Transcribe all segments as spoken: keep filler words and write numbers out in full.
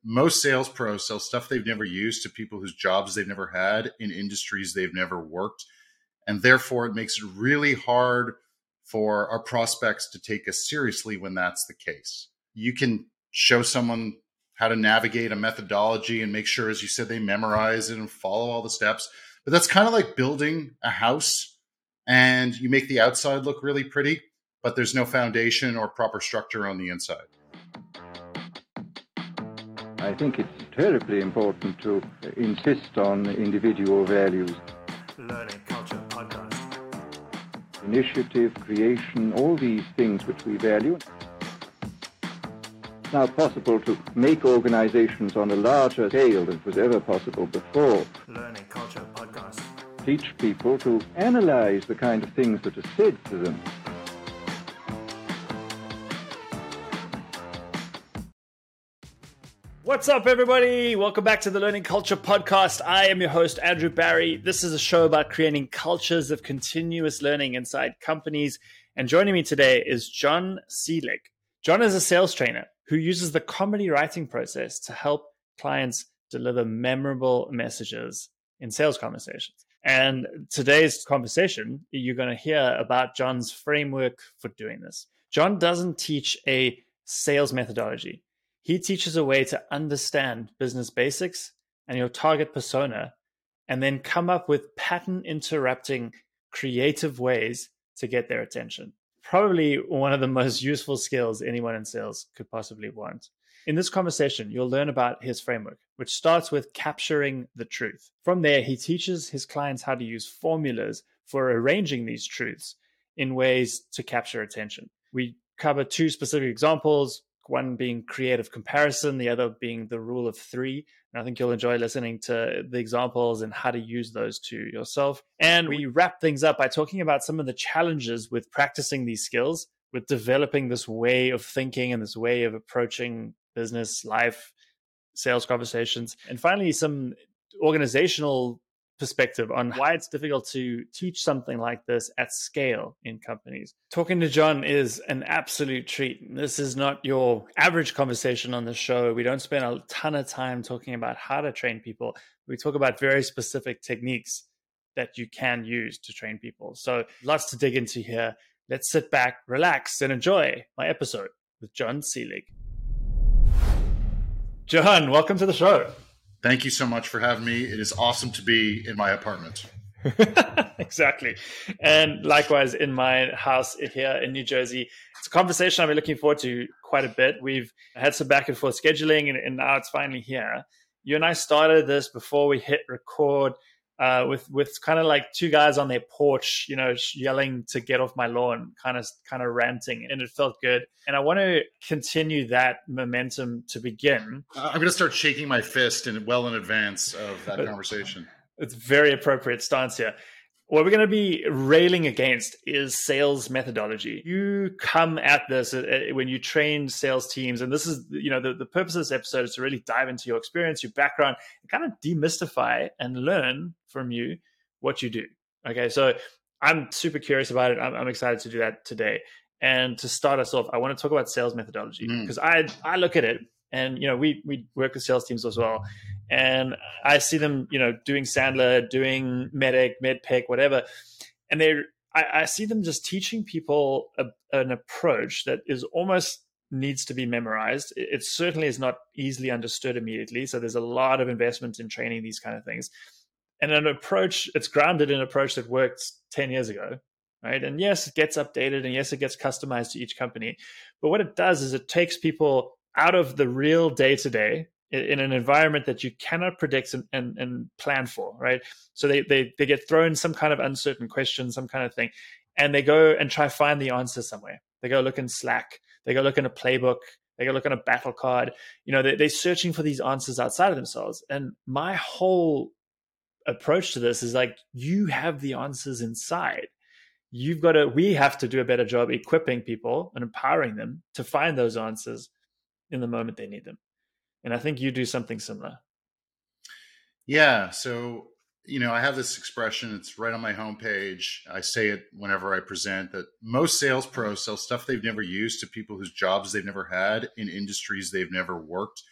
most sales pros sell stuff they've never used to people whose jobs they've never had in industries they've never worked. And therefore, it makes it really hard for our prospects to take us seriously when that's the case. You can show someone how to navigate a methodology and make sure, as you said, they memorize it and follow all the steps. But that's kind of like building a house, and you make the outside look really pretty, but there's no foundation or proper structure on the inside. I think it's terribly important to insist on individual values. Learning Culture Podcast. Initiative, creation, all these things which we value. It's now possible to make organizations on a larger scale than was ever possible before. Learning Culture Podcast. Teach people to analyze the kind of things that are said to them. What's up, everybody? Welcome back to the Learning Culture Podcast. I am your host, Andrew Barry. This is a show about creating cultures of continuous learning inside companies. And joining me today is John Seelig. John is a sales trainer who uses the comedy writing process to help clients deliver memorable messages in sales conversations. And today's conversation, you're going to hear about John's framework for doing this. John doesn't teach a sales methodology. He teaches a way to understand business basics and your target persona, and then come up with pattern interrupting creative ways to get their attention. Probably one of the most useful skills anyone in sales could possibly want. In this conversation, you'll learn about his framework, which starts with capturing the truth. From there, he teaches his clients how to use formulas for arranging these truths in ways to capture attention. We cover two specific examples, one being creative comparison, the other being the rule of three. And I think you'll enjoy listening to the examples and how to use those to yourself. And we wrap things up by talking about some of the challenges with practicing these skills, with developing this way of thinking and this way of approaching business, life, sales conversations. And finally, some organizational perspective on why it's difficult to teach something like this at scale in companies. Talking to John is an absolute treat. This is not your average conversation on the show. We don't spend a ton of time talking about how to train people. We talk about very specific techniques that you can use to train people. So lots to dig into here. Let's sit back, relax, and enjoy my episode with John Seelig. John, welcome to the show. Thank you so much for having me. It is awesome to be in my apartment. Exactly. And likewise in my house here in New Jersey. It's a conversation I've been looking forward to quite a bit. We've had some back and forth scheduling, and, and now it's finally here. You and I started this before we hit record uh, with with kind of like two guys on their porch, you know, yelling to get off my lawn, kind of kind of ranting, and it felt good. And I want to continue that momentum to begin. Uh, I'm going to start shaking my fist in well in advance of that conversation. It's a very appropriate stance here. What we're going to be railing against is sales methodology. You come at this when you train sales teams, and this is, you know, the, the purpose of this episode is to really dive into your experience, your background, and kind of demystify and learn from you what you do. Okay, so I'm super curious about it. I'm, I'm excited to do that today. And to start us off, I want to talk about sales methodology because mm. I I look at it, and you know, we we work with sales teams as well. And I see them, you know, doing Sandler, doing Medic, MedPick, whatever. And they, I, I see them just teaching people a, an approach that is almost needs to be memorized. It, it certainly is not easily understood immediately. So there's a lot of investment in training these kind of things. And an approach, it's grounded in an approach that worked ten years ago, right? And yes, it gets updated, and yes, it gets customized to each company. But what it does is it takes people out of the real day-to-day in an environment that you cannot predict and, and, and plan for, right? So they, they they get thrown some kind of uncertain question, some kind of thing, and they go and try find the answer somewhere. They go look in Slack. They go look in a playbook. They go look in a battle card. You know, they, they're searching for these answers outside of themselves. And my whole approach to this is like, you have the answers inside. You've got to, we have to do a better job equipping people and empowering them to find those answers in the moment they need them. And I think you do something similar. Yeah. So, you know, I have this expression, it's right on my homepage. I say it whenever I present, that most sales pros sell stuff they've never used to people whose jobs they've never had in industries they've never worked.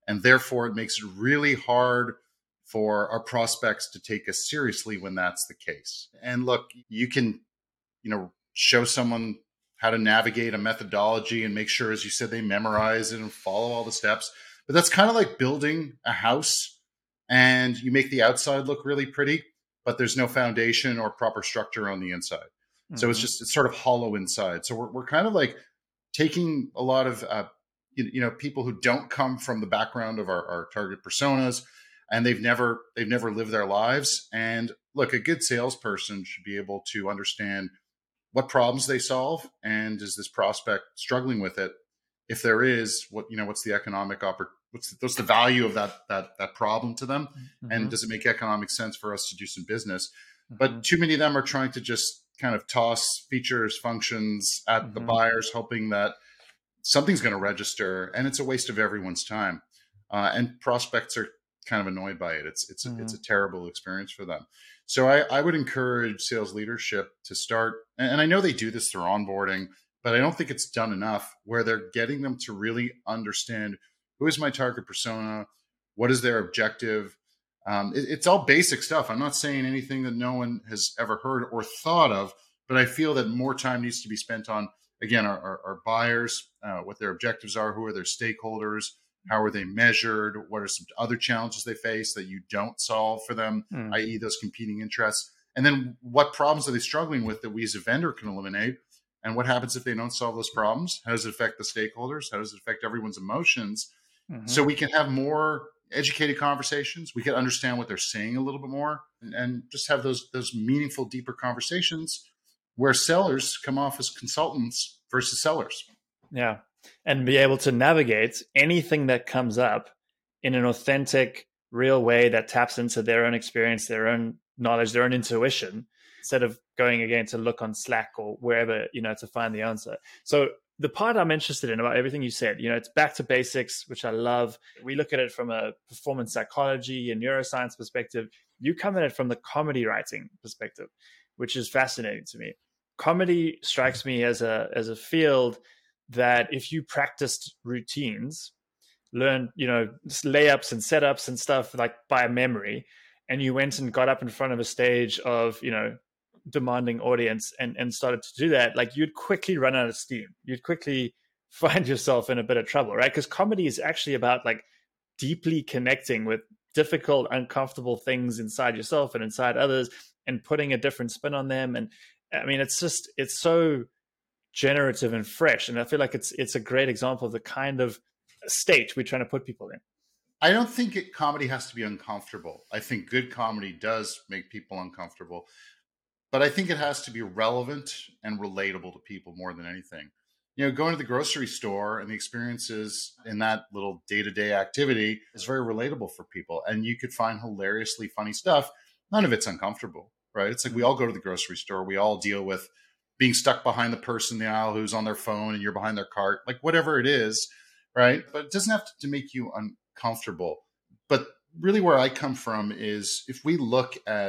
And therefore, it makes it really hard for our prospects to take us seriously when that's the case. And look, you can, you know, show someone how to navigate a methodology and make sure, as you said, they memorize it and follow all the steps. But that's kind of like building a house, and you make the outside look really pretty, but there's no foundation or proper structure on the inside. Mm-hmm. So it's just, it's sort of hollow inside. So we're, we're kind of like taking a lot of, uh, you, you know, people who don't come from the background of our, our target personas, and they've never, they've never lived their lives. And look, a good salesperson should be able to understand what problems they solve, and is this prospect struggling with it? If there is, what, you know, what's the economic oppor- what's the, what's the value of that that that problem to them, mm-hmm. and does it make economic sense for us to do some business? Mm-hmm. But too many of them are trying to just kind of toss features, functions at mm-hmm. the buyers, hoping that something's going to register, and it's a waste of everyone's time. Uh, and prospects are kind of annoyed by it. It's it's mm-hmm. a, it's a terrible experience for them. So I, I would encourage sales leadership to start, and I know they do this through onboarding, but I don't think it's done enough, where they're getting them to really understand, who is my target persona? What is their objective? Um, it, it's all basic stuff. I'm not saying anything that no one has ever heard or thought of, but I feel that more time needs to be spent on, again, our, our, our buyers, uh, what their objectives are, who are their stakeholders, how are they measured, what are some other challenges they face that you don't solve for them, mm. that is those competing interests. And then what problems are they struggling with that we as a vendor can eliminate? And what happens if they don't solve those problems? How does it affect the stakeholders? How does it affect everyone's emotions? Mm-hmm. So we can have more educated conversations. We can understand what they're saying a little bit more, and, and just have those those meaningful, deeper conversations where sellers come off as consultants versus sellers. Yeah. And be able to navigate anything that comes up in an authentic, real way that taps into their own experience, their own knowledge, their own intuition, instead of going again to look on Slack or wherever, you know, to find the answer. So the part I'm interested in about everything you said, you know, it's back to basics, which I love. We look at it from a performance psychology and neuroscience perspective. You come at it from the comedy writing perspective, which is fascinating to me. Comedy strikes me as a as a field that if you practiced routines, learn, you know, layups and setups and stuff like by memory, and you went and got up in front of a stage of, you know, demanding audience and, and started to do that, like you'd quickly run out of steam. You'd quickly find yourself in a bit of trouble, right? Because comedy is actually about like deeply connecting with difficult, uncomfortable things inside yourself and inside others and putting a different spin on them. And I mean, it's just, it's so generative and fresh. And I feel like it's it's a great example of the kind of state we're trying to put people in. I don't think it, comedy has to be uncomfortable. I think good comedy does make people uncomfortable. But I think it has to be relevant and relatable to people more than anything. You know, going to the grocery store and the experiences in that little day-to-day activity is very relatable for people. And you could find hilariously funny stuff. None of it's uncomfortable, right? It's like we all go to the grocery store. We all deal with being stuck behind the person in the aisle who's on their phone and you're behind their cart, like whatever it is, right? But it doesn't have to make you uncomfortable. But really where I come from is if we look at,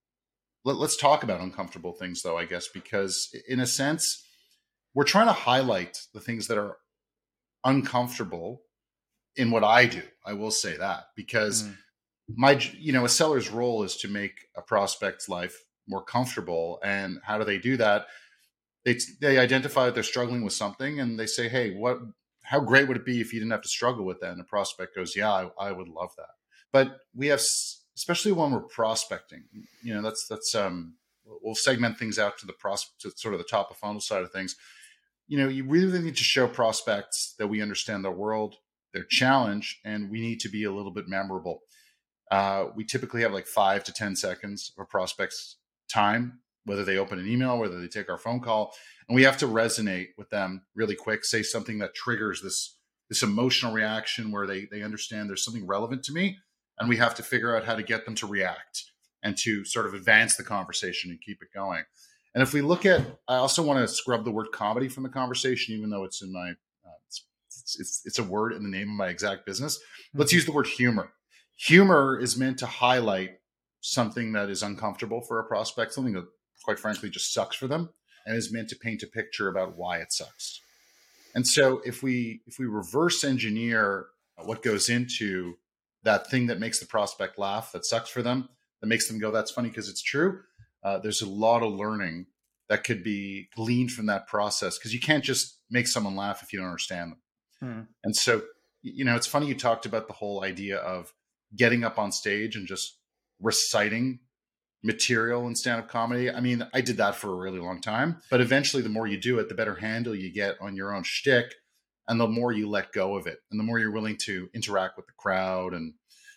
let, let's talk about uncomfortable things though, I guess, because in a sense, we're trying to highlight the things that are uncomfortable in what I do. I will say that because mm. my, you know, a seller's role is to make a prospect's life more comfortable. And how do they do that? They, they identify that they're struggling with something and they say, hey, what, how great would it be if you didn't have to struggle with that? And the prospect goes, yeah, I, I would love that. But we have, especially when we're prospecting, you know, that's, that's, um, we'll segment things out to the pros, to sort of the top of funnel side of things. You know, you really need to show prospects that we understand their world, their challenge, and we need to be a little bit memorable. Uh, we typically have like five to ten seconds of a prospect's time, whether they open an email, whether they take our phone call, and we have to resonate with them really quick, say something that triggers this, this emotional reaction where they, they understand there's something relevant to me, and we have to figure out how to get them to react and to sort of advance the conversation and keep it going. And if we look at, I also want to scrub the word comedy from the conversation, even though it's in my, uh, it's, it's, it's a word in the name of my exact business. Mm-hmm. Let's use the word humor. Humor is meant to highlight something that is uncomfortable for a prospect, something that quite frankly just sucks for them, and is meant to paint a picture about why it sucks. And so if we if we reverse engineer what goes into that thing that makes the prospect laugh, that sucks for them, that makes them go, that's funny because it's true. Uh, there's a lot of learning that could be gleaned from that process, because you can't just make someone laugh if you don't understand them. Hmm. And so, you know, it's funny you talked about the whole idea of getting up on stage and just reciting material in stand-up comedy. I mean, I did that for a really long time, but eventually the more you do it, the better handle you get on your own shtick, and the more you let go of it, and the more you're willing to interact with the crowd, and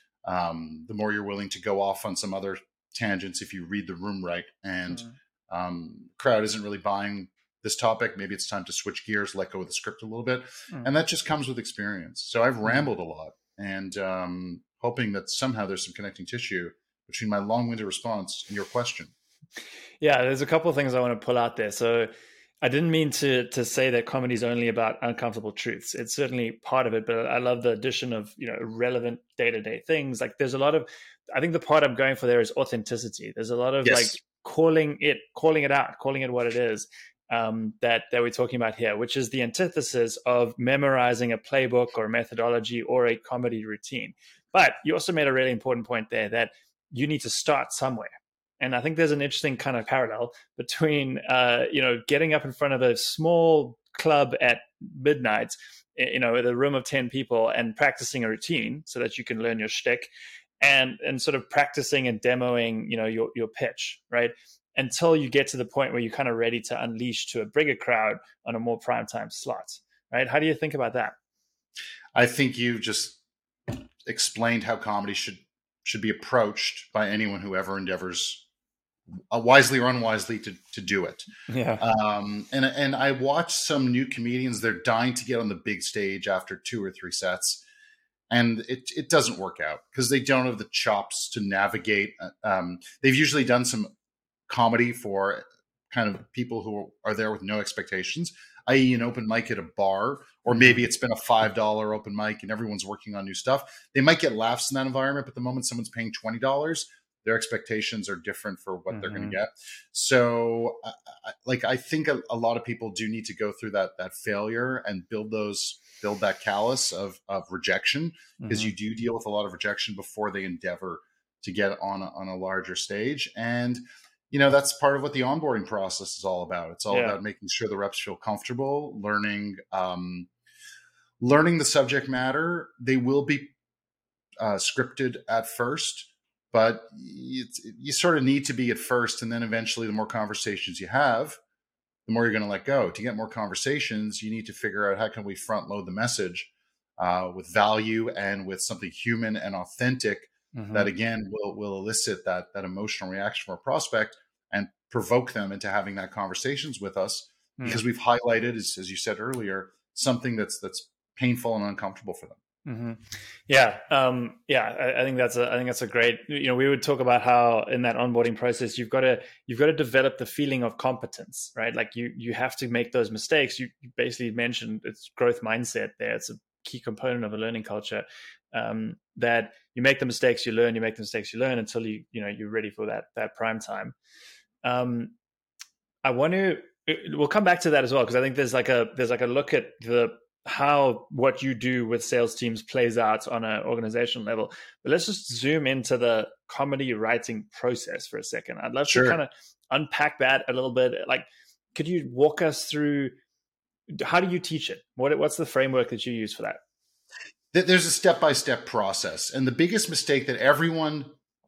um, the more you're willing to go off on some other tangents if you read the room right, and mm-hmm. um, crowd isn't really buying this topic. Maybe it's time to switch gears, let go of the script a little bit. Mm-hmm. And that just comes with experience. So I've rambled a lot, and um, hoping that somehow there's some connecting tissue between my long-winded response and your question. Yeah, there's a couple of things I want to pull out there. So I didn't mean to to say that comedy is only about uncomfortable truths. It's certainly part of it, but I love the addition of, you know, relevant day-to-day things. Like there's a lot of, I think the part I'm going for there is authenticity. There's a lot of yes. like calling it, calling it out, calling it what it is, um, that, that we're talking about here, which is the antithesis of memorizing a playbook or a methodology or a comedy routine. But you also made a really important point there that you need to start somewhere. And I think there's an interesting kind of parallel between, uh, you know, getting up in front of a small club at midnight, you know, with a room of ten people, and practicing a routine so that you can learn your shtick, and and sort of practicing and demoing, you know, your your pitch, right? Until you get to the point where you're kind of ready to unleash to a bigger crowd on a more primetime slot, right? How do you think about that? I think you just explained how comedy should should be approached by anyone who ever endeavors, uh, wisely or unwisely, to to do it. Yeah. Um, and and I watch some new comedians; they're dying to get on the big stage after two or three sets, and it it doesn't work out because they don't have the chops to navigate. Um, they've usually done some comedy for kind of people who are there with no expectations, that is an open mic at a bar, or maybe it's been a five dollar open mic and everyone's working on new stuff. They might get laughs in that environment, but the moment someone's paying twenty dollars, their expectations are different for what mm-hmm. they're going to get. So I, I, like, I think a, a lot of people do need to go through that, that failure and build those, build that callus of, of rejection, because mm-hmm. you do deal with a lot of rejection before they endeavor to get on a, on a larger stage. And you know, that's part of what the onboarding process is all about. It's all yeah. about making sure the reps feel comfortable, learning, um, learning the subject matter. They will be uh, scripted at first, but it's, you sort of need to be at first. And then eventually the more conversations you have, the more you're going to let go. To get more conversations, you need to figure out how can we front load the message uh, with value and with something human and authentic mm-hmm. that, again, will, will elicit that, that emotional reaction from a prospect and provoke them into having that conversations with us, mm. because we've highlighted, as, as you said earlier, something that's that's painful and uncomfortable for them. Mm-hmm. Yeah, um, yeah. I, I think that's a I think that's a great. You know, we would talk about how in that onboarding process, you've got to you've got to develop the feeling of competence, right? Like you you have to make those mistakes. You, you basically mentioned it's growth mindset there. It's a key component of a learning culture. Um, that you make the mistakes, you learn. You make the mistakes, you learn until you you know you're ready for that that prime time. Um, I want to, we'll come back to that as well, because I think there's like a, there's like a look at the, how what you do with sales teams plays out on an organizational level. But let's just zoom into the comedy writing process for a second. I'd love sure. to kind of unpack that a little bit. Like, could you walk us through, how do you teach it? What, what's the framework that you use for that? There's a step-by-step process. And the biggest mistake that everyone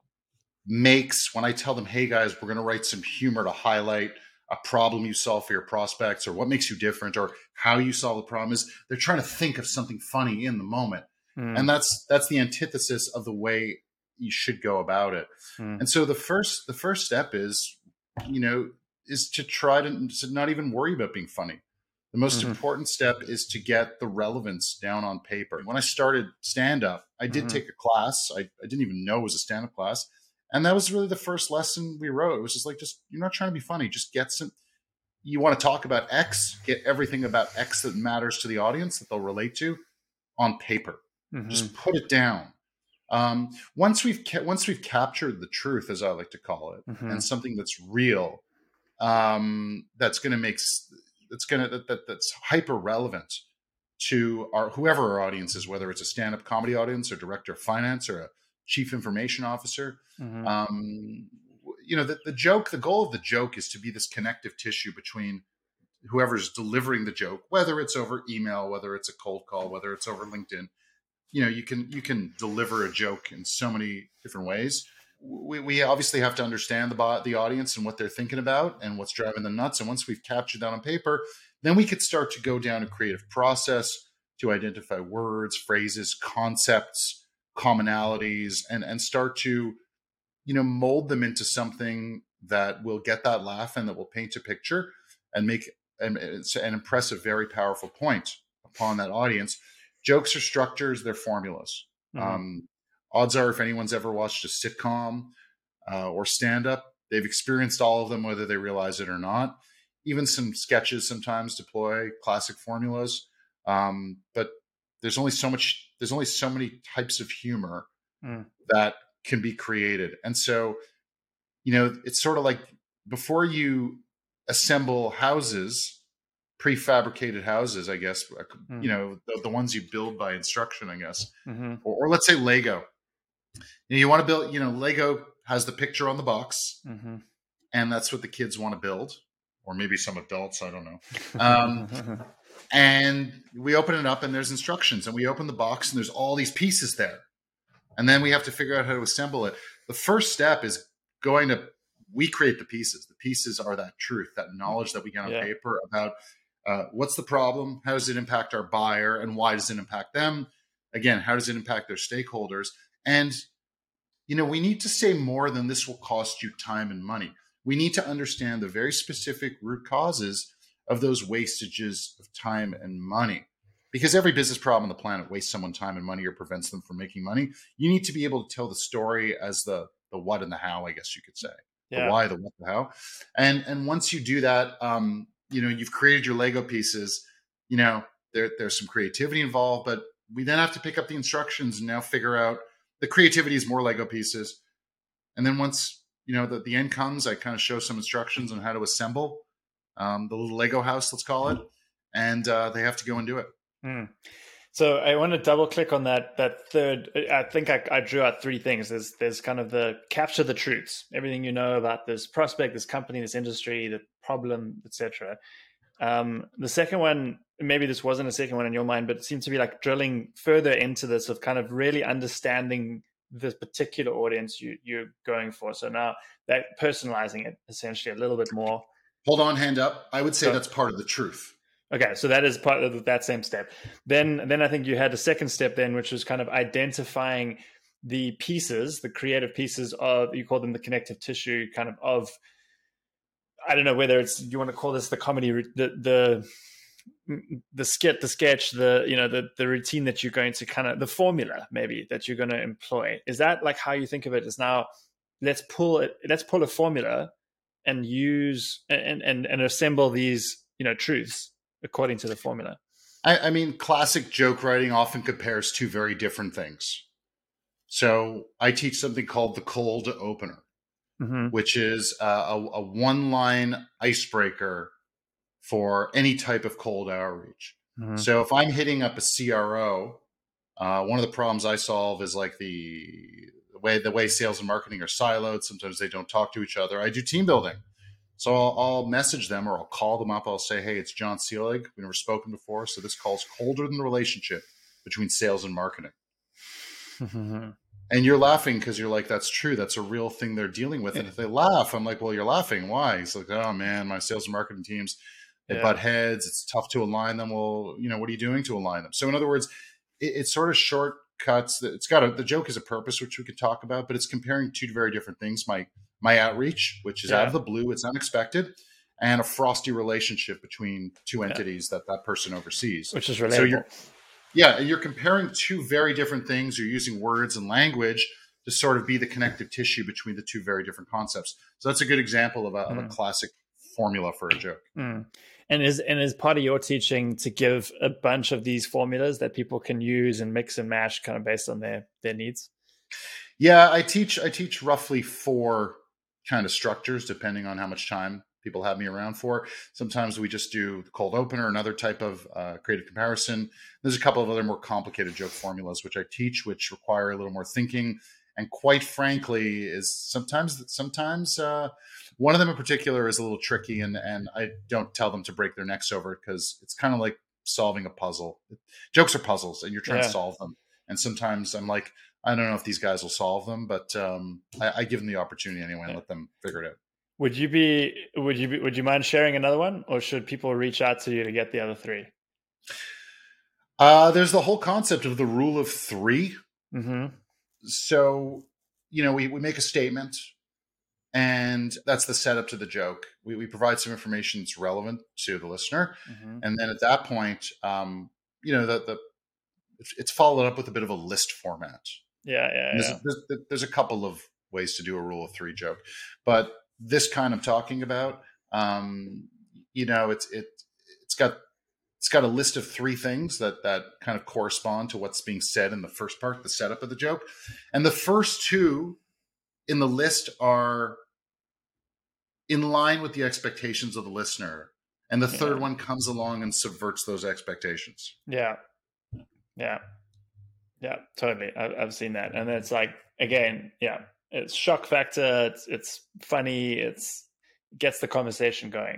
makes when I tell them, hey guys, we're going to write some humor to highlight a problem you solve for your prospects, or what makes you different, or how you solve the problem, is they're trying to think of something funny in the moment. Mm. And that's, that's the antithesis of the way you should go about it. Mm. And so the first, the first step is, you know, is to try to, to not even worry about being funny. The most mm-hmm. important step is to get the relevance down on paper. When I started stand-up, I did mm-hmm. take a class. I, I didn't even know it was a stand-up class. And that was really the first lesson we wrote. It was just like, just, you're not trying to be funny. Just get some, you want to talk about X, get everything about X that matters to the audience that they'll relate to on paper. Mm-hmm. Just put it down. Um, once we've, ca- once we've captured the truth, as I like to call it, mm-hmm. and something that's real, um, that's going to make, that's going to, that, that, that's hyper relevant to our whoever our audience is, whether it's a stand-up comedy audience or director of finance or a chief information officer. Mm-hmm. Um, you know, the, the joke, the goal of the joke is to be this connective tissue between whoever's delivering the joke, whether it's over email, whether it's a cold call, whether it's over LinkedIn. You know, you can you can deliver a joke in so many different ways. We, we obviously have to understand the the audience and what they're thinking about and what's driving them nuts. And once we've captured that on paper, then we could start to go down a creative process to identify words, phrases, concepts, commonalities, and and start to, you know, mold them into something that will get that laugh and that will paint a picture and make and, and impress a very powerful point upon that audience. Jokes are structures, they're formulas. Mm-hmm. Um, odds are, if anyone's ever watched a sitcom uh, or stand-up, they've experienced all of them, whether they realize it or not. Even some sketches sometimes deploy classic formulas, um, but there's only so much. There's only so many types of humor mm. that can be created, and so, you know, it's sort of like before you assemble houses, prefabricated houses, I guess, mm. you know, the, the ones you build by instruction, I guess, mm-hmm. or, or let's say Lego. You know, you want to build. You know, Lego has the picture on the box, mm-hmm. and that's what the kids want to build. Or maybe some adults, I don't know. Um, and we open it up and there's instructions, and we open the box and there's all these pieces there. And then we have to figure out how to assemble it. The first step is going to, we create the pieces. The pieces are that truth, that knowledge that we get on yeah. paper about uh, what's the problem, how does it impact our buyer, and why does it impact them? Again, how does it impact their stakeholders? And, you know, we need to say more than this will cost you time and money. We need to understand the very specific root causes of those wastages of time and money, because every business problem on the planet wastes someone time and money or prevents them from making money. You need to be able to tell the story as the the what and the how, I guess you could say, yeah. the why, the what, the how. And and once you do that, um, you know, you've created your Lego pieces. You know, there there's some creativity involved, but we then have to pick up the instructions and now figure out the creativity is more Lego pieces. And then once you know, the, the end comes, I kind of show some instructions on how to assemble um, the little Lego house, let's call it. And uh, they have to go and do it. Mm. So I want to double click on that that third. I think I, I drew out three things. There's there's kind of the capture the truths, everything you know about this prospect, this company, this industry, the problem, et cetera. Um, the second one, maybe this wasn't a second one in your mind, but it seemed to be like drilling further into this of kind of really understanding this particular audience you, you're going for. So now that personalizing it essentially a little bit more. Hold on, hand up. I would say so, that's part of the truth. Okay, so that is part of that same step. Then, then I think you had a second step then, which was kind of identifying the pieces, the creative pieces of, you call them the connective tissue, kind of of, I don't know whether it's, you want to call this the comedy, the the the skit, the sketch, the, you know, the, the routine that you're going to kind of, the formula maybe that you're going to employ. Is that like how you think of it? Is now let's pull it, let's pull a formula and use and, and, and assemble these, you know, truths according to the formula. I, I mean, classic joke writing often compares two very different things. So I teach something called the cold opener, mm-hmm. which is uh, a, a one line icebreaker for any type of cold outreach. Mm-hmm. So if I'm hitting up a C R O, uh, one of the problems I solve is like the, the way the way sales and marketing are siloed. Sometimes they don't talk to each other. I do team building. So I'll, I'll message them or I'll call them up. I'll say, hey, it's John Seelig. We've never spoken before. So this call's colder than the relationship between sales and marketing. Mm-hmm. And you're laughing because you're like, that's true. That's a real thing they're dealing with. And if they laugh, I'm like, well, you're laughing. Why? He's like, oh man, my sales and marketing teams, they yeah. butt heads. It's tough to align them. Well, you know, what are you doing to align them? So in other words, it, it's sort of shortcuts. It's got a, the joke is a purpose, which we could talk about, but it's comparing two very different things. My, my outreach, which is yeah. out of the blue, it's unexpected, and a frosty relationship between two entities yeah. that that person oversees. Which is relatable. So you're, yeah, you're comparing two very different things. You're using words and language to sort of be the connective tissue between the two very different concepts. So that's a good example of a, mm. of a classic formula for a joke. Mm. And is and is part of your teaching to give a bunch of these formulas that people can use and mix and match kind of based on their, their needs? Yeah, I teach I teach roughly four kind of structures depending on how much time people have me around for. Sometimes we just do the cold opener, another type of uh, creative comparison. There's a couple of other more complicated joke formulas which I teach, which require a little more thinking. And quite frankly, is sometimes sometimes uh, one of them in particular is a little tricky, and and I don't tell them to break their necks over it, because it's kind of like solving a puzzle. Jokes are puzzles, and you're trying Yeah. to solve them. And sometimes I'm like, I don't know if these guys will solve them, but um, I, I give them the opportunity anyway and Yeah. let them figure it out. Would you be would you be, would you mind sharing another one, or should people reach out to you to get the other three? Uh, there's the whole concept of the rule of three. Mm-hmm. So, you know, we, we make a statement, and that's the setup to the joke. We, we provide some information that's relevant to the listener. Mm-hmm. And then at that point, um, you know, the, the it's, it's followed up with a bit of a list format. Yeah, yeah, And yeah. There's, there's, there's a couple of ways to do a rule of three joke, but this kind I'm talking about, um, you know, it's it it's got it's got a list of three things that that kind of correspond to what's being said in the first part, the setup of the joke, and the first two in the list are in line with the expectations of the listener, and the third Yeah. one comes along and subverts those expectations. Yeah, yeah, yeah, totally. I, I've seen that, and it's like, again, yeah, it's shock factor. It's it's funny. It's gets the conversation going.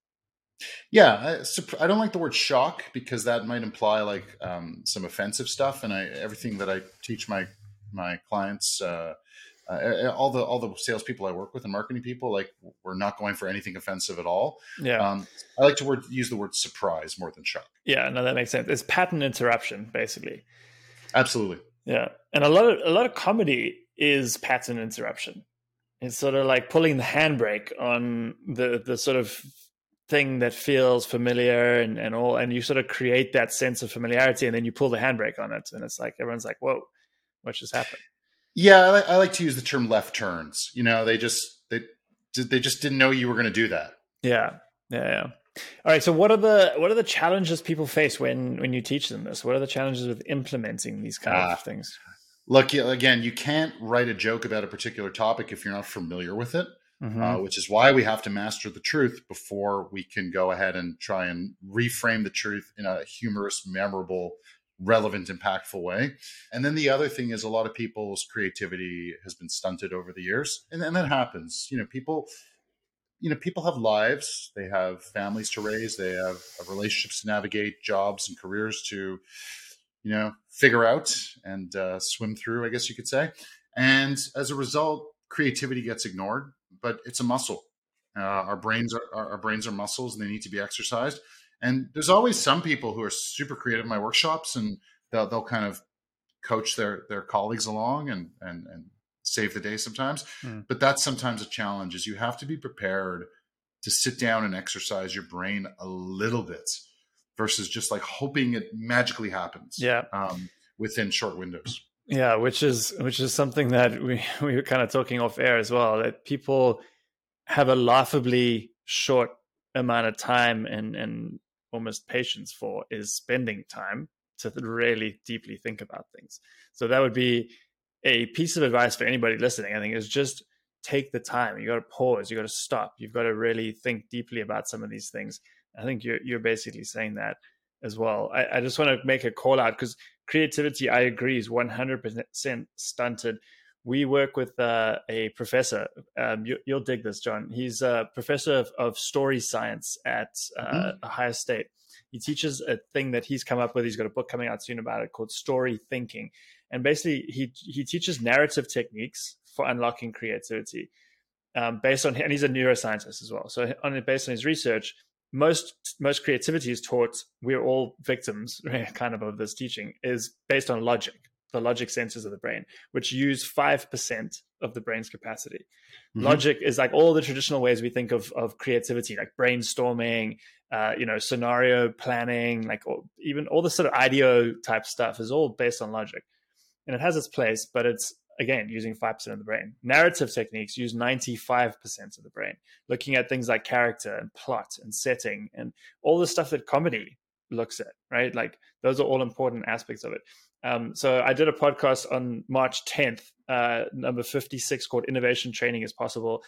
Yeah, I, sup- I don't like the word shock, because that might imply like um, some offensive stuff. And I, everything that I teach my my clients, uh, uh, all the all the salespeople I work with and marketing people, like, we're not going for anything offensive at all. Yeah, Um, I like to word, use the word surprise more than shock. yeah. No, that makes sense. It's pattern interruption, basically. Absolutely. Yeah, and a lot of a lot of comedy is pattern interruption. It's sort of like pulling the handbrake on the the sort of thing that feels familiar and, and all, and you sort of create that sense of familiarity, and then you pull the handbrake on it, and it's like everyone's like, "Whoa, what just happened?" Yeah, I, li- I like to use the term left turns. You know, they just they they just didn't know you were going to do that. Yeah, yeah, yeah. All right. So, what are the what are the challenges people face when when you teach them this? What are the challenges with implementing these kind Ah. of things? Look, yeah, again, you can't write a joke about a particular topic if you're not familiar with it. Mhm. Uh, which is why we have to master the truth before we can go ahead and try and reframe the truth in a humorous, memorable, relevant, impactful way. And then the other thing is, a lot of people's creativity has been stunted over the years. And, and that happens. You know, people, you know, people have lives, they have families to raise, they have relationships to navigate, jobs and careers to, you know, figure out and uh, swim through, I guess you could say. And as a result, creativity gets ignored. But it's a muscle. Uh, our brains are our, our brains are muscles, and they need to be exercised. And there's always some people who are super creative in my workshops, and they'll they'll kind of coach their their colleagues along and and and save the day sometimes. Mm. But that's sometimes a challenge. Is you have to be prepared to sit down and exercise your brain a little bit, versus just like hoping it magically happens. Yeah. Um, within short windows. Yeah, which is which is something that we, we were kind of talking off air as well, that people have a laughably short amount of time and, and almost patience for, is spending time to really deeply think about things. So that would be a piece of advice for anybody listening, I think, is just take the time. You got to pause, you got to stop, you've got to really think deeply about some of these things. I think you're you're basically saying that as well. I, I just want to make a call out, because creativity, I agree, is one hundred percent stunted. We work with uh, a professor. Um, you, you'll dig this, John. He's a professor of, of story science at uh, Mm-hmm. Ohio State. He teaches a thing that he's come up with. He's got a book coming out soon about it called Story Thinking. And basically, he he teaches narrative techniques for unlocking creativity um, based on, and he's a neuroscientist as well. So on based on his research, most most creativity is taught, we're all victims kind of of this teaching, is based on logic, the logic centers of the brain, which use five percent of the brain's capacity. Mm-hmm. Logic is like all the traditional ways we think of of creativity, like brainstorming, uh, you know, scenario planning, like all, even all the sort of ideo type stuff is all based on logic. And it has its place, but it's, again, using five percent of the brain. Narrative techniques use ninety-five percent of the brain, looking at things like character and plot and setting and all the stuff that comedy looks at, right? Like those are all important aspects of it. Um, so I did a podcast on March tenth, uh, number fifty-six, called Innovation Training is Possible.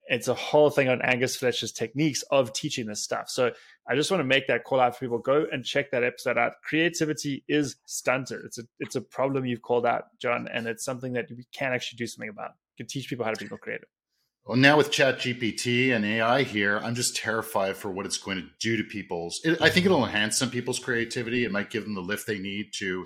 it's a whole thing on Angus Fletcher's techniques of teaching this stuff. So I just want to make that call out for people. Go and check that episode out. Creativity is stunted. It's a it's a problem you've called out, John, and it's something that we can actually do something about. You can teach people how to be more creative. Well, now with ChatGPT and A I here, I'm just terrified for what it's going to do to people's. It, I think it'll enhance some people's creativity. It might give them the lift they need to,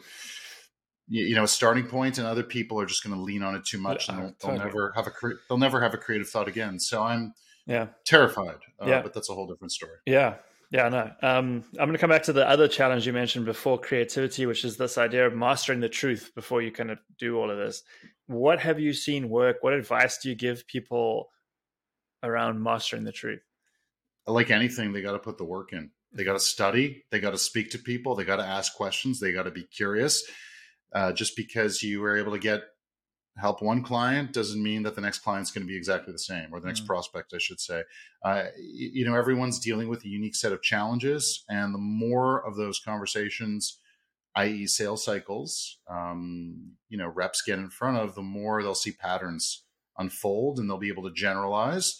you know, a starting point, and other people are just going to lean on it too much, and they'll, they'll never have a cre- they'll never have a creative thought again. So I'm yeah terrified. Uh, yeah, but that's a whole different story. Yeah, yeah, no. Um, I'm going to come back to the other challenge you mentioned before, creativity, which is this idea of mastering the truth before you kind of do all of this. What have you seen work? What advice do you give people around mastering the truth? Like anything, they got to put the work in. They got to study. They got to speak to people. They got to ask questions. They got to be curious. Uh, just because you were able to get help one client doesn't mean that the next client's going to be exactly the same, or the next mm. prospect, I should say. Uh, you, you know, everyone's dealing with a unique set of challenges, and the more of those conversations, that is sales cycles, um, you know, reps get in front of, the more they'll see patterns unfold, and they'll be able to generalize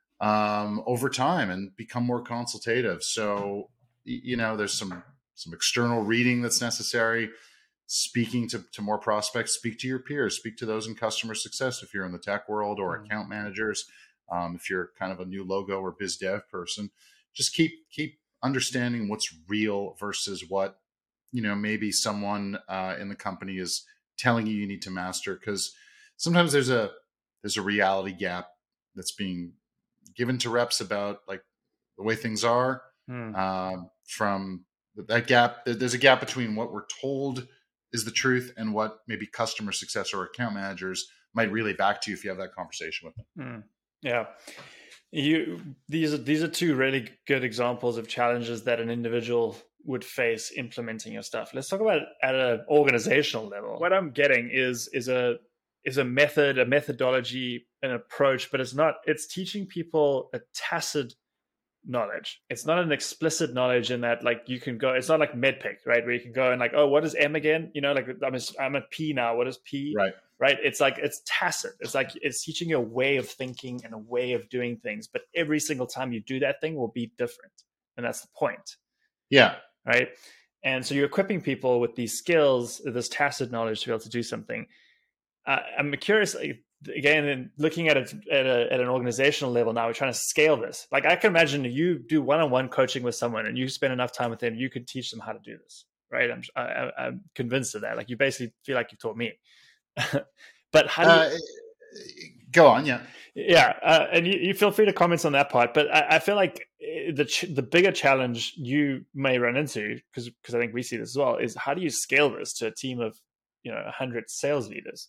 um, over time and become more consultative. So, you know, there's some some external reading that's necessary. Speaking to, to more prospects, speak to your peers, speak to those in customer success if you're in the tech world, or mm-hmm. account managers. Um, if you're kind of a new logo or biz dev person, just keep keep understanding what's real versus what, you know, maybe someone uh, in the company is telling you you need to master. Because sometimes there's a there's a reality gap that's being given to reps about like the way things are. Mm. Um, from that gap, there's a gap between what we're told is the truth and what maybe customer success or account managers might relay back to you if you have that conversation with them. Mm, yeah. You, these are, these are two really good examples of challenges that an individual would face implementing your stuff. Let's talk about it at an organizational level. What I'm getting is, is a, is a method, a methodology, an approach, but it's not, it's teaching people a tacit knowledge. It's not an explicit knowledge in that, like, you can go, it's not like MedPick, right? Where you can go and like, oh, what is M again? You know, like I'm a, I'm a P now. What is P? Right. Right. It's like, it's tacit. It's like, it's teaching you a way of thinking and a way of doing things, but every single time you do that thing will be different. And that's the point. Yeah. Right. And so you're equipping people with these skills, this tacit knowledge to be able to do something. Uh, I'm curious, again, and looking at it at, a, at an organizational level now, we're trying to scale this. Like, I can imagine you do one-on-one coaching with someone and you spend enough time with them, you could teach them how to do this, right? I'm I, I'm convinced of that. Like, you basically feel like you've taught me. But how do you... Uh, go on, yeah. Yeah, uh, and you, you feel free to comment on that part. But I, I feel like the ch- the bigger challenge you may run into, because because I think we see this as well, is how do you scale this to a team of, you know, one hundred sales leaders?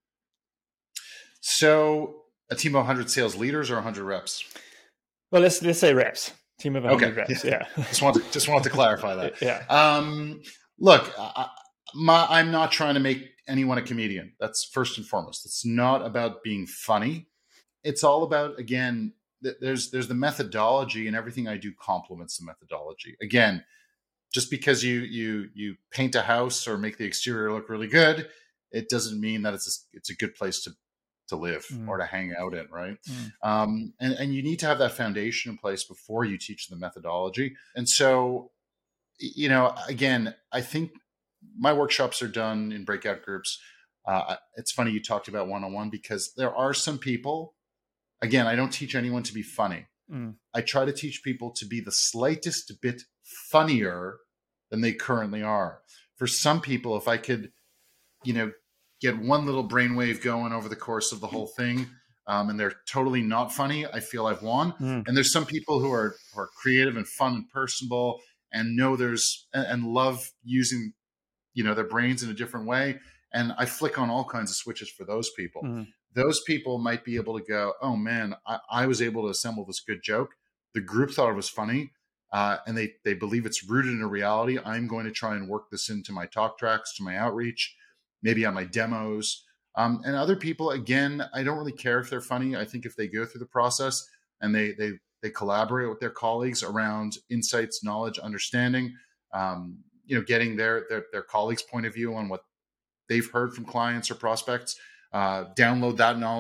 So a team of one hundred sales leaders or one hundred reps? Well, let's let's say reps. Team of one hundred okay. reps. Yeah. just want to just wanted to clarify that. Yeah. Um, look, I, my, I'm not trying to make anyone a comedian. That's first and foremost. It's not about being funny. It's all about, again, th- there's there's the methodology, and everything I do complements the methodology. Again, just because you you you paint a house or make the exterior look really good, it doesn't mean that it's a, it's a good place to to live mm. or to hang out in, right? Mm. Um, and, and you need to have that foundation in place before you teach the methodology. And so, you know, again, I think my workshops are done in breakout groups. Uh, it's funny you talked about one-on-one, because there are some people, again, I don't teach anyone to be funny. Mm. I try to teach people to be the slightest bit funnier than they currently are. For some people, if I could, you know, get one little brainwave going over the course of the whole thing, um, and they're totally not funny, I feel I've won. Mm. And there's some people who are, who are creative and fun and personable and know there's, and, and love using, you know, their brains in a different way. And I flick on all kinds of switches for those people. Mm. Those people might be able to go, oh man, I, I was able to assemble this good joke. The group thought it was funny. Uh, and they, they believe it's rooted in a reality. I'm going to try and work this into my talk tracks, to my outreach, maybe on my demos. Um, and other people, again, I don't really care if they're funny. I think if they go through the process and they they they collaborate with their colleagues around insights, knowledge, understanding, um, you know, getting their, their their colleagues' point of view on what they've heard from clients or prospects, uh, download that knowledge,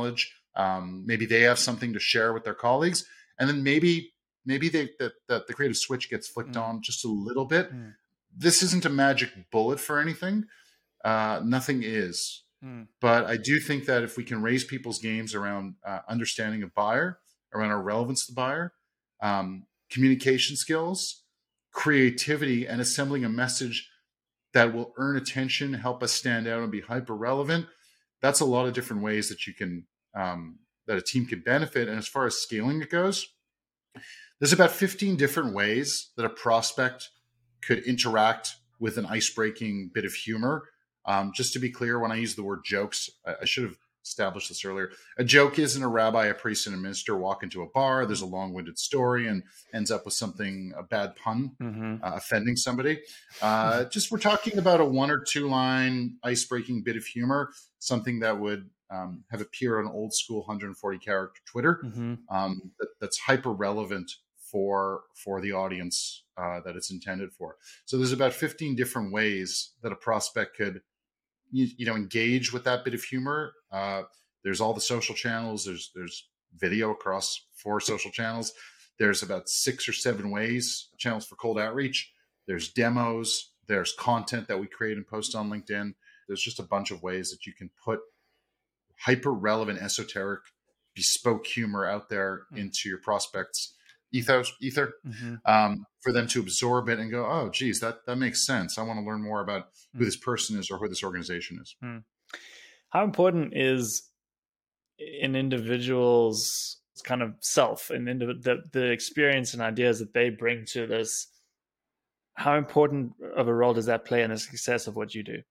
Um, maybe they have something to share with their colleagues, and then maybe maybe they, the, the, the creative switch gets flicked mm. on just a little bit. Mm. This isn't a magic bullet for anything. Uh, nothing is. Mm. But I do think that if we can raise people's games around uh, understanding of buyer, around our relevance to buyer, um, communication skills, creativity, and assembling a message that will earn attention, help us stand out and be hyper relevant, that's a lot of different ways that you can, um, that a team can benefit. And as far as scaling it goes, there's about fifteen different ways that a prospect could interact with an ice-breaking bit of humor. Um, just to be clear, when I use the word jokes, I, I should have established this earlier. A joke isn't a rabbi, a priest, and a minister walk into a bar. There's a long-winded story and ends up with something, a bad pun, mm-hmm. uh, offending somebody. Uh, just we're talking about a one or two line ice-breaking bit of humor, something that would um, have appeared on old school one hundred forty character Twitter. Mm-hmm. Um, that, that's hyper relevant for for the audience uh, that it's intended for. So there's about fifteen different ways that a prospect could, you, you know, engage with that bit of humor. Uh, there's all the social channels. There's there's video across four social channels. There's about six or seven ways, channels for cold outreach. There's demos. There's content that we create and post on LinkedIn. There's just a bunch of ways that you can put hyper relevant, esoteric, bespoke humor out there mm-hmm. into your prospects' ethos, ether, mm-hmm. um, for them to absorb it and go, oh, geez, that, that makes sense. I want to learn more about mm-hmm. who this person is or who this organization is. Mm-hmm. How important is an individual's kind of self and the, the experience and ideas that they bring to this? How important of a role does that play in the success of what you do?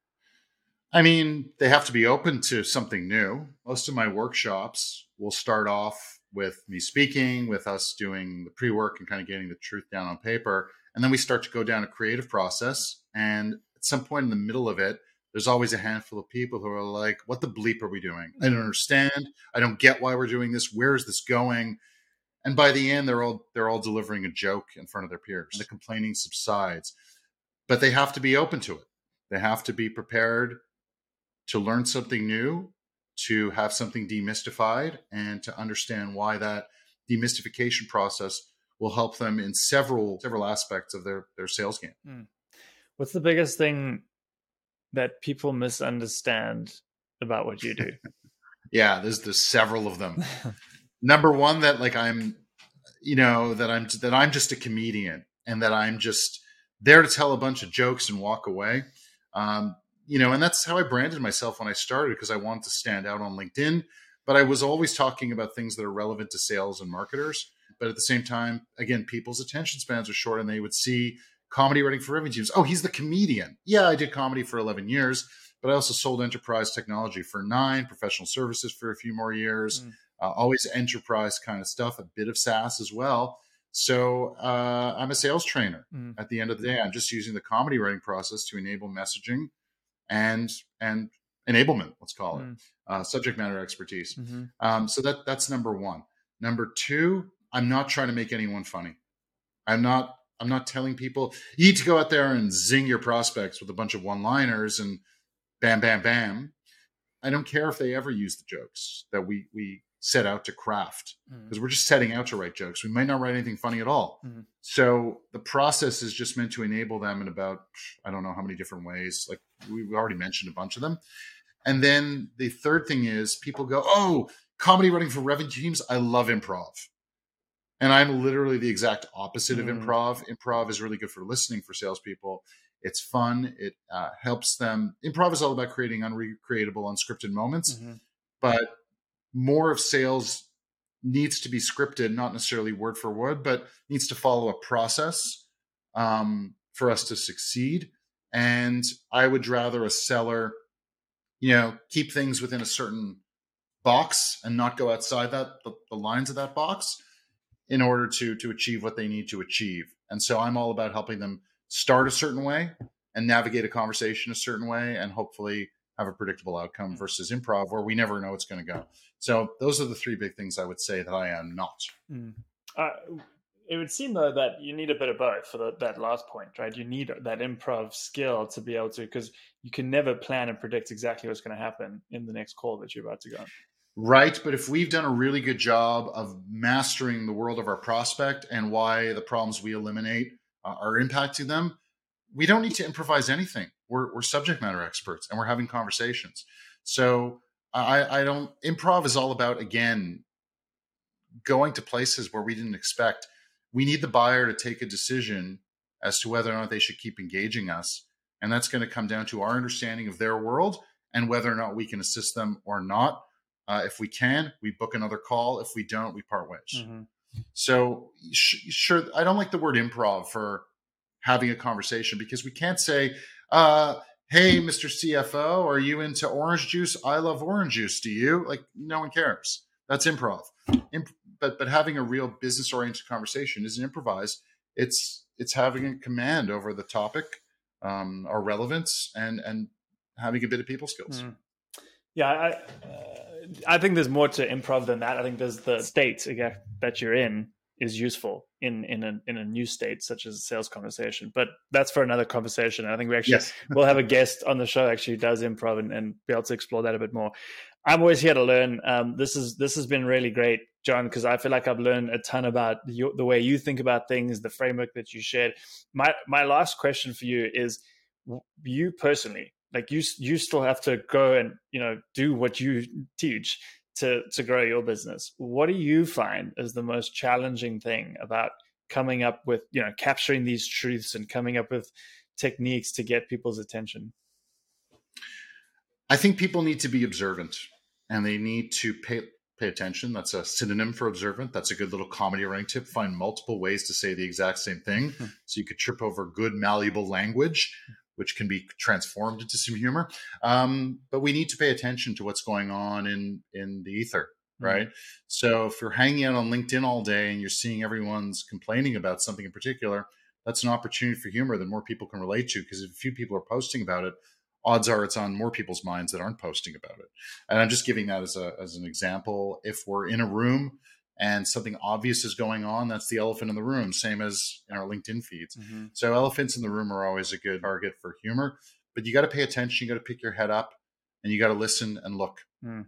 I mean, they have to be open to something new. Most of my workshops will start off with me speaking, with us doing the pre-work and kind of getting the truth down on paper. And then we start to go down a creative process. And at some point in the middle of it, there's always a handful of people who are like, what the bleep are we doing? I don't understand. I don't get why we're doing this. Where is this going? And by the end, they're all they're all delivering a joke in front of their peers. The complaining subsides. But they have to be open to it. They have to be prepared to learn something new, to have something demystified, and to understand why that demystification process will help them in several several aspects of their, their sales game. Mm. What's the biggest thing that people misunderstand about what you do? Yeah, there's there's several of them. Number one, that like I'm, you know, that I'm that I'm just a comedian and that I'm just there to tell a bunch of jokes and walk away. Um, You know, and that's how I branded myself when I started, because I wanted to stand out on LinkedIn. But I was always talking about things that are relevant to sales and marketers. But at the same time, again, people's attention spans are short, and they would see comedy writing for revenue teams. Oh, he's the comedian. Yeah, I did comedy for eleven years, but I also sold enterprise technology for nine, professional services for a few more years, mm. uh, always enterprise kind of stuff, a bit of SaaS as well. So uh, I'm a sales trainer. Mm. At the end of the day, I'm just using the comedy writing process to enable messaging and and enablement, let's call it, mm. uh, subject matter expertise. Mm-hmm. Um, so that that's number one. Number two, I'm not trying to make anyone funny. I'm not I'm not telling people you need to go out there and zing your prospects with a bunch of one-liners and bam, bam, bam. I don't care if they ever use the jokes that we we set out to craft, because mm. we're just setting out to write jokes. We might not write anything funny at all. Mm. So the process is just meant to enable them in about, I don't know how many different ways. Like we already mentioned a bunch of them. And then the third thing is people go, oh, comedy writing for revenue teams. I love improv. And I'm literally the exact opposite mm. of improv. Improv is really good for listening for salespeople. It's fun. It uh, helps them. Improv is all about creating unrecreatable, unscripted moments. Mm-hmm. But more of sales needs to be scripted, not necessarily word for word, but needs to follow a process um, for us to succeed. And I would rather a seller, you know, keep things within a certain box and not go outside that the, the lines of that box in order to to achieve what they need to achieve. And so I'm all about helping them start a certain way and navigate a conversation a certain way and hopefully have a predictable outcome, versus improv where we never know it's going to go. So those are the three big things I would say that I am not. Mm. Uh, it would seem though that you need a bit of both for the, that last point, right? You need that improv skill to be able to, because you can never plan and predict exactly what's going to happen in the next call that you're about to go on. Right. But if we've done a really good job of mastering the world of our prospect and why the problems we eliminate uh, are impacting them, we don't need to improvise anything. We're, we're subject matter experts and we're having conversations. So I, I don't, improv is all about, again, going to places where we didn't expect. We need the buyer to take a decision as to whether or not they should keep engaging us. And that's going to come down to our understanding of their world and whether or not we can assist them or not. Uh, if we can, we book another call. If we don't, we part ways. Mm-hmm. So sh- sure, I don't like the word improv for having a conversation because we can't say, uh, hey, Mister C F O, are you into orange juice? I love orange juice. Do you? Like, no one cares. That's improv. Imp- but but having a real business-oriented conversation isn't improvised. It's it's having a command over the topic, um, our relevance, and and having a bit of people skills. Mm. Yeah, I, uh, I think there's more to improv than that. I think there's the state again, that you're in is useful in in a in a new state such as a sales conversation. But that's for another conversation. I think we actually yes. we'll have a guest on the show actually who does improv and, and be able to explore that a bit more. I'm always here to learn. Um, this is this has been really great, John, because I feel like I've learned a ton about your, the way you think about things, the framework that you shared. My my last question for you is, you personally, like you you still have to go and you know do what you teach to to grow your business. What do you find is the most challenging thing about coming up with, you know, capturing these truths and coming up with techniques to get people's attention? I think people need to be observant and they need to pay pay attention. That's a synonym for observant. That's a good little comedy writing tip. Find multiple ways to say the exact same thing. Hmm. So you could trip over good, malleable language, which can be transformed into some humor. Um, but we need to pay attention to what's going on in, in the ether, right? Mm-hmm. So if you're hanging out on LinkedIn all day and you're seeing everyone's complaining about something in particular, that's an opportunity for humor that more people can relate to, because if a few people are posting about it, odds are it's on more people's minds that aren't posting about it. And I'm just giving that as a as an example. If we're in a room and something obvious is going on, that's the elephant in the room, same as in our LinkedIn feeds. Mm-hmm. So elephants in the room are always a good target for humor, but you got to pay attention. You got to pick your head up and you got to listen and look. Mm.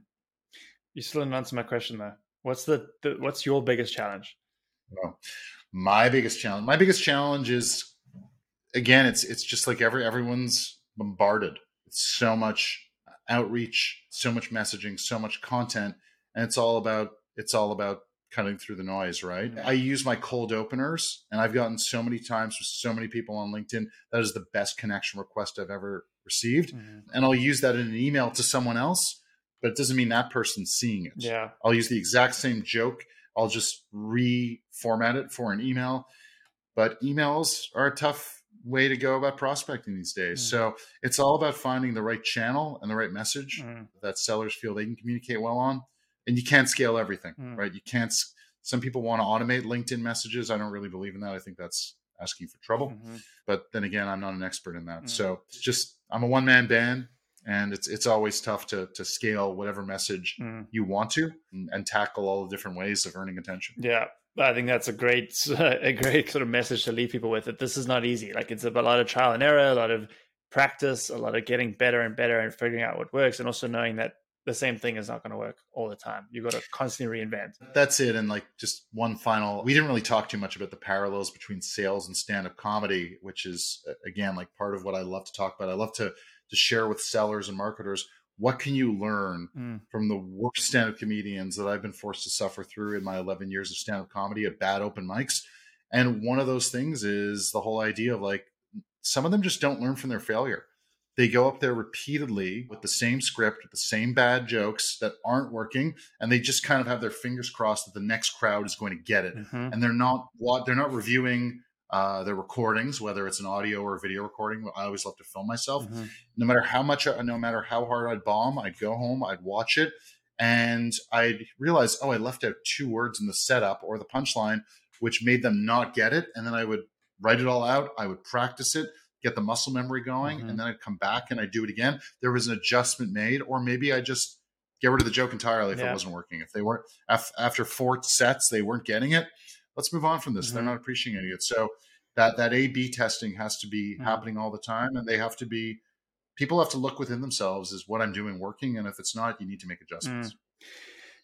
You still didn't answer my question though. What's the, the what's your biggest challenge? Well, my biggest challenge, my biggest challenge is, again, it's, it's just like every, everyone's bombarded. It's so much outreach, so much messaging, so much content. And it's all about, it's all about cutting through the noise, right? Mm-hmm. I use my cold openers, and I've gotten so many times with so many people on LinkedIn. That is the best connection request I've ever received. Mm-hmm. And I'll use that in an email to someone else, but it doesn't mean that person's seeing it. Yeah. I'll use the exact same joke. I'll just reformat it for an email. But emails are a tough way to go about prospecting these days. Mm. So it's all about finding the right channel and the right message mm. that sellers feel they can communicate well on. And you can't scale everything, mm. right? You can't, some people want to automate LinkedIn messages. I don't really believe in that. I think that's asking for trouble. Mm-hmm. But then again, I'm not an expert in that. Mm. So it's just, I'm a one man band, and it's, it's always tough to, to scale whatever message mm. you want to and, and tackle all the different ways of earning attention. Yeah. I think that's a great, a great sort of message to leave people with. That this is not easy. Like, it's a lot of trial and error, a lot of practice, a lot of getting better and better and figuring out what works, and also knowing that the same thing is not going to work all the time. You've got to constantly reinvent. That's it. And like, just one final, we didn't really talk too much about the parallels between sales and stand-up comedy, which is, again, like part of what I love to talk about. I love to to share with sellers and marketers. What can you learn mm. from the worst stand-up comedians that I've been forced to suffer through in my eleven years of stand-up comedy at bad open mics? And one of those things is the whole idea of, like, some of them just don't learn from their failure. They go up there repeatedly with the same script, with the same bad jokes that aren't working, and they just kind of have their fingers crossed that the next crowd is going to get it. Mm-hmm. And they're not they're not reviewing Uh, their recordings, whether it's an audio or a video recording. I always love to film myself. Mm-hmm. No matter how much, no matter how hard I'd bomb, I'd go home, I'd watch it, and I'd realize, oh, I left out two words in the setup or the punchline, which made them not get it. And then I would write it all out. I would practice it, get the muscle memory going, mm-hmm. and then I'd come back and I'd do it again. There was an adjustment made, or maybe I just get rid of the joke entirely if yeah. it wasn't working. If they weren't, after four sets, they weren't getting it. Let's move on from this. Mm-hmm. They're not appreciating it. So that, that A B testing has to be mm-hmm. happening all the time. And they have to be, people have to look within themselves. Is what I'm doing working? And if it's not, you need to make adjustments. Mm.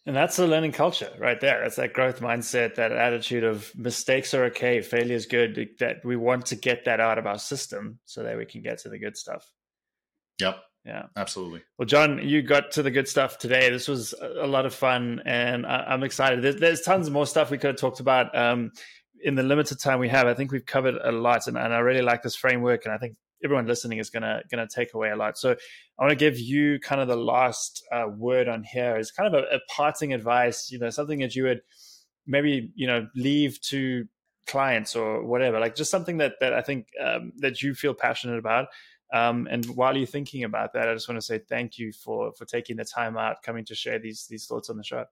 And that's the learning culture right there. It's that growth mindset, that attitude of mistakes are okay, failure is good, that we want to get that out of our system so that we can get to the good stuff. Yep. Yeah, absolutely. Well, John, you got to the good stuff today. This was a lot of fun, and I'm excited. There's, there's tons more stuff we could have talked about um, in the limited time we have. I think we've covered a lot, and, and I really like this framework, and I think everyone listening is gonna gonna take away a lot. So I want to give you kind of the last uh, word on here. Is kind of a, a parting advice, you know, something that you would maybe, you know, leave to clients or whatever, like just something that that I think um, that you feel passionate about. Um, and while you're thinking about that, I just want to say thank you for for taking the time out, coming to share these these thoughts on the show.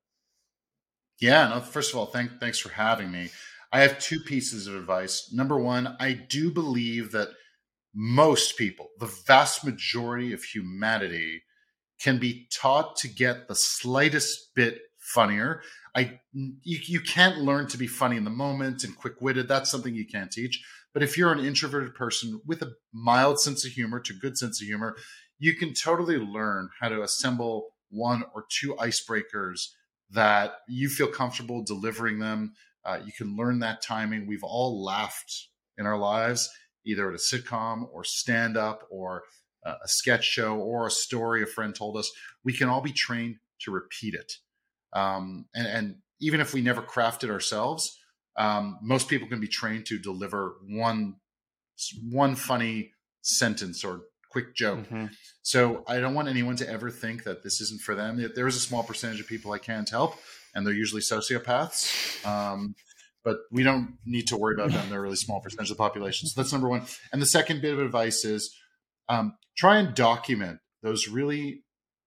Yeah, no, first of all, thank, thanks for having me. I have two pieces of advice. Number one, I do believe that most people, the vast majority of humanity, can be taught to get the slightest bit funnier. I you, you can't learn to be funny in the moment and quick-witted. That's something you can't teach. But if you're an introverted person with a mild sense of humor to good sense of humor, you can totally learn how to assemble one or two icebreakers that you feel comfortable delivering them. Uh, you can learn that timing. We've all laughed in our lives, either at a sitcom or stand-up or uh, a sketch show or a story a friend told us. We can all be trained to repeat it. Um, and, and even if we never craft it ourselves, um, most people can be trained to deliver one, one funny sentence or quick joke. Mm-hmm. So I don't want anyone to ever think that this isn't for them. There is a small percentage of people I can't help, and they're usually sociopaths. Um, but we don't need to worry about them. They're a really small percentage of the population. So that's number one. And the second bit of advice is um, try and document those really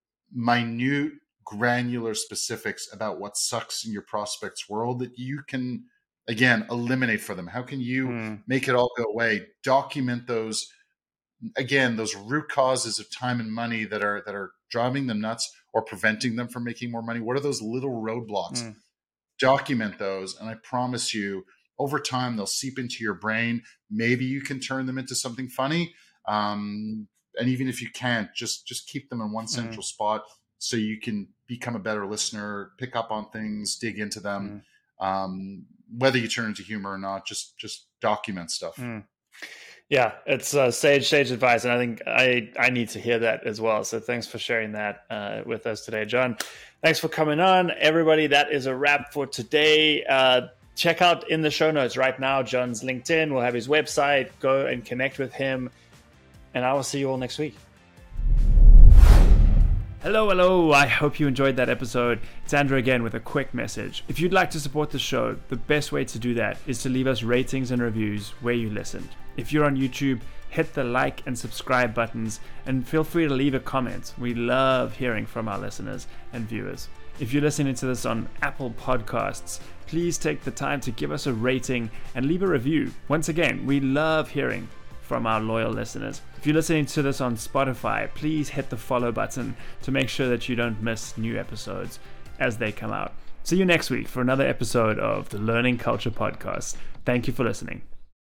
minute, granular specifics about what sucks in your prospect's world that you can, again, eliminate for them. How can you mm. make it all go away? Document those, again, those root causes of time and money that are that are driving them nuts or preventing them from making more money. What are those little roadblocks? Mm. Document those, and I promise you, over time, they'll seep into your brain. Maybe you can turn them into something funny. Um, and even if you can't, just just keep them in one central mm. spot so you can become a better listener, pick up on things, dig into them. Mm. Um, whether you turn into humor or not, just just document stuff. Mm. Yeah, it's uh, sage sage advice, and I think I, I need to hear that as well. So thanks for sharing that uh, with us today, John. Thanks for coming on, everybody. That is a wrap for today. Uh, check out in the show notes right now John's LinkedIn. We'll have his website. Go and connect with him, and I will see you all next week. Hello, hello. I hope you enjoyed that episode. It's Andrew again with a quick message. If you'd like to support the show, the best way to do that is to leave us ratings and reviews where you listened. If you're on YouTube, hit the like and subscribe buttons and feel free to leave a comment. We love hearing from our listeners and viewers. If you're listening to this on Apple Podcasts, please take the time to give us a rating and leave a review. Once again, we love hearing from our loyal listeners. If you're listening to this on Spotify, please hit the follow button to make sure that you don't miss new episodes as they come out. See you next week for another episode of the Learning Culture Podcast. Thank you for listening.